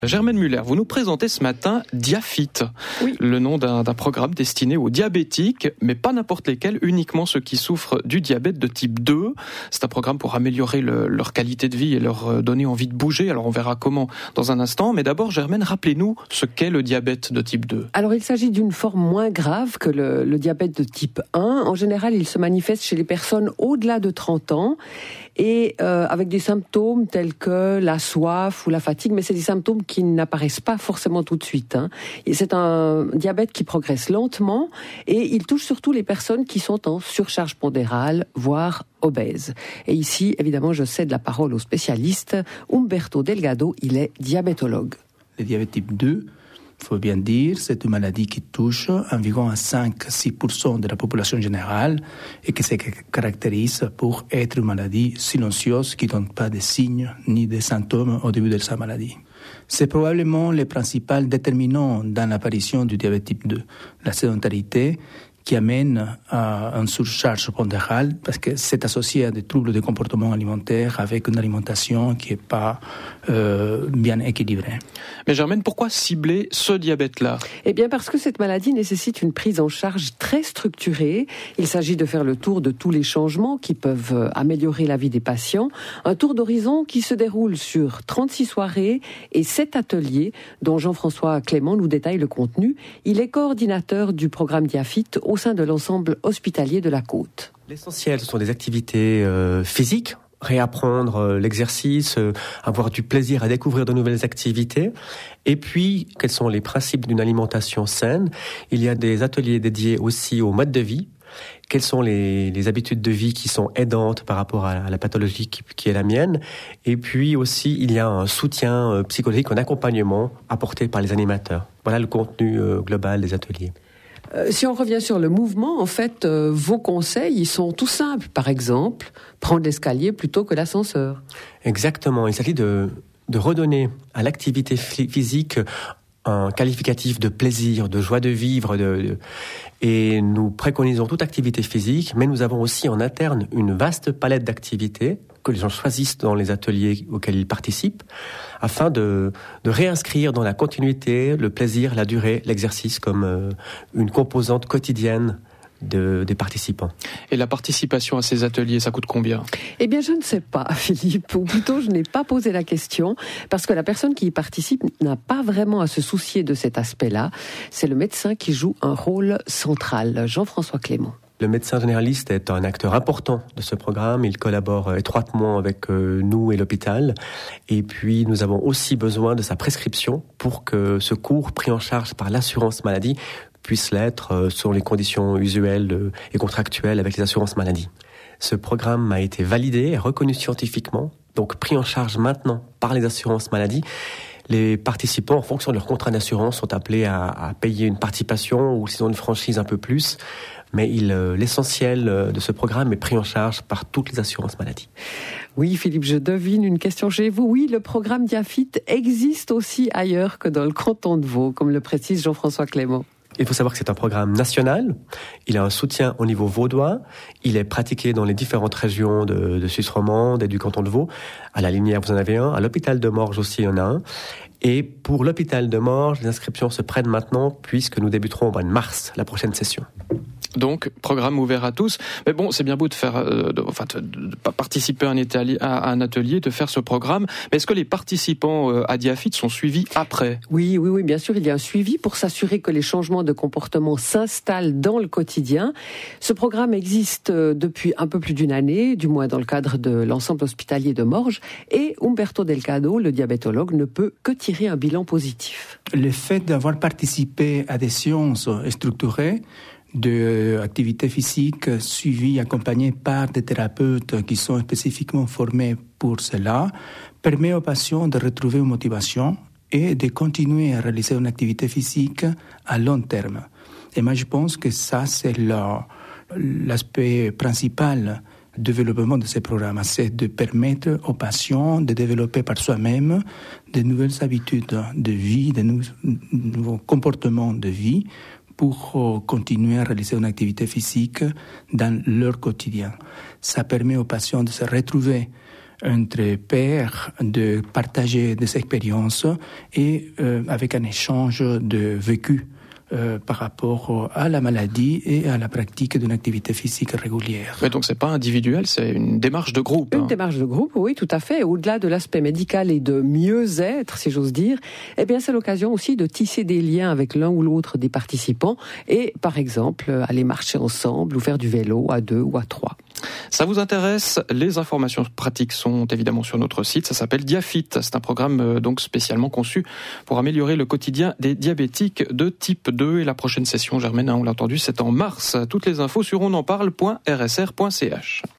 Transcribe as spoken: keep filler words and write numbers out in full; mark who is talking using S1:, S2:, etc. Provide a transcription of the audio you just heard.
S1: Germaine Muller, vous nous présentez ce matin Diafit, oui. le nom d'un, d'un programme destiné aux diabétiques, mais pas n'importe lesquels, uniquement ceux qui souffrent du diabète de type deux. C'est un programme pour améliorer le, leur qualité de vie et leur donner envie de bouger. Alors on verra comment dans un instant, mais d'abord Germaine, rappelez-nous ce qu'est le diabète de type deux.
S2: Alors il s'agit d'une forme moins grave que le, le diabète de type un. En général, il se manifeste chez les personnes au-delà de trente ans et euh, avec des symptômes tels que la soif ou la fatigue, mais c'est des symptômes qui n'apparaissent pas forcément tout de suite. Hein. Et c'est un diabète qui progresse lentement et il touche surtout les personnes qui sont en surcharge pondérale, voire obèses. Et ici, évidemment, je cède la parole au spécialiste Umberto Delgado, il est diabétologue.
S3: Le diabète type deux, il faut bien dire, c'est une maladie qui touche environ à cinq à six pour cent de la population générale et qui se caractérise pour être une maladie silencieuse qui ne donne pas de signes ni de symptômes au début de sa maladie. C'est probablement le principal déterminant dans l'apparition du diabète type deux, la sédentarité qui amène à une surcharge pondérale parce que c'est associé à des troubles de comportement alimentaire avec une alimentation qui n'est pas euh, bien équilibrée.
S1: Mais Germaine, pourquoi cibler ce diabète-là ?
S2: Eh bien parce que cette maladie nécessite une prise en charge très structurée. Il s'agit de faire le tour de tous les changements qui peuvent améliorer la vie des patients. Un tour d'horizon qui se déroule sur trente-six soirées et sept ateliers dont Jean-François Clément nous détaille le contenu. Il est coordinateur du programme Diafit au sein de l'ensemble hospitalier de la Côte.
S4: L'essentiel, ce sont des activités euh, physiques, réapprendre euh, l'exercice, euh, avoir du plaisir à découvrir de nouvelles activités. Et puis, quels sont les principes d'une alimentation saine ? Il y a des ateliers dédiés aussi au mode de vie. Quelles sont les, les habitudes de vie qui sont aidantes par rapport à la pathologie qui, qui est la mienne ? Et puis aussi, il y a un soutien euh, psychologique, un accompagnement apporté par les animateurs. Voilà le contenu euh, global des ateliers.
S2: Euh, si on revient sur le mouvement, en fait, euh, vos conseils, ils sont tout simples. Par exemple, prendre l'escalier plutôt que l'ascenseur.
S4: Exactement. Il s'agit de, de redonner à l'activité physique un qualificatif de plaisir, de joie de vivre. De, de, et nous préconisons toute activité physique, mais nous avons aussi en interne une vaste palette d'activités que les gens choisissent dans les ateliers auxquels ils participent, afin de, de réinscrire dans la continuité le plaisir, la durée, l'exercice comme euh, une composante quotidienne de, des participants.
S1: Et la participation à ces ateliers, ça coûte combien ?
S2: Eh bien, je ne sais pas, Philippe, ou plutôt je n'ai pas posé la question, parce que la personne qui y participe n'a pas vraiment à se soucier de cet aspect-là. C'est le médecin qui joue un rôle central, Jean-François Clément.
S4: Le médecin généraliste est un acteur important de ce programme. Il collabore étroitement avec nous et l'hôpital. Et puis, nous avons aussi besoin de sa prescription pour que ce cours pris en charge par l'assurance maladie puisse l'être selon les conditions usuelles et contractuelles avec les assurances maladie. Ce programme a été validé et reconnu scientifiquement, donc pris en charge maintenant par les assurances maladie. Les participants, en fonction de leur contrat d'assurance, sont appelés à, à payer une participation ou s'ils ont une franchise un peu plus. Mais il, euh, l'essentiel de ce programme est pris en charge par toutes les assurances maladie.
S2: Oui, Philippe, je devine une question chez vous. Oui, le programme Diafit existe aussi ailleurs que dans le canton de Vaud, comme le précise Jean-François Clément.
S4: Il faut savoir que c'est un programme national. Il a un soutien au niveau vaudois. Il est pratiqué dans les différentes régions de, de Suisse romande et du canton de Vaud. À la Linière, vous en avez un. À l'hôpital de Morges aussi, il y en a un. Et pour l'hôpital de Morges, les inscriptions se prennent maintenant puisque nous débuterons au mois de mars, la prochaine session.
S1: Donc, programme ouvert à tous. Mais bon, c'est bien beau de faire, euh, de, enfin, de, de participer à un, atelier, à un atelier, de faire ce programme. Mais est-ce que les participants euh, à Diafit sont suivis après ?
S2: Oui, oui, oui, bien sûr, il y a un suivi pour s'assurer que les changements de comportement s'installent dans le quotidien. Ce programme existe depuis un peu plus d'une année, du moins dans le cadre de l'ensemble hospitalier de Morges. Et Umberto Delgado, le diabétologue, ne peut que tirer un bilan positif.
S3: Le fait d'avoir participé à des séances structurées, d'activités physiques suivies, accompagnées par des thérapeutes qui sont spécifiquement formés pour cela, permet aux patients de retrouver une motivation et de continuer à réaliser une activité physique à long terme. Et moi, je pense que ça, c'est la, l'aspect principal du développement de ces programmes, c'est de permettre aux patients de développer par soi-même de nouvelles habitudes de vie, de nouveaux comportements de vie pour continuer à réaliser une activité physique dans leur quotidien. Ça permet aux patients de se retrouver entre pairs de partager des expériences et euh, avec un échange de vécu euh, par rapport à la maladie et à la pratique d'une activité physique régulière.
S1: Mais donc c'est pas individuel, c'est une démarche de groupe.
S2: Une
S1: hein.
S2: démarche de groupe, oui, tout à fait. Au-delà de l'aspect médical et de mieux-être, si j'ose dire, eh bien c'est l'occasion aussi de tisser des liens avec l'un ou l'autre des participants et, par exemple, aller marcher ensemble ou faire du vélo à deux ou à trois.
S1: Ça vous intéresse? Les informations pratiques sont évidemment sur notre site. Ça s'appelle Diafit. C'est un programme donc spécialement conçu pour améliorer le quotidien des diabétiques de type deux. Et la prochaine session, Germaine, on l'a entendu, c'est en mars. Toutes les infos sur on en parle point r s r point c h.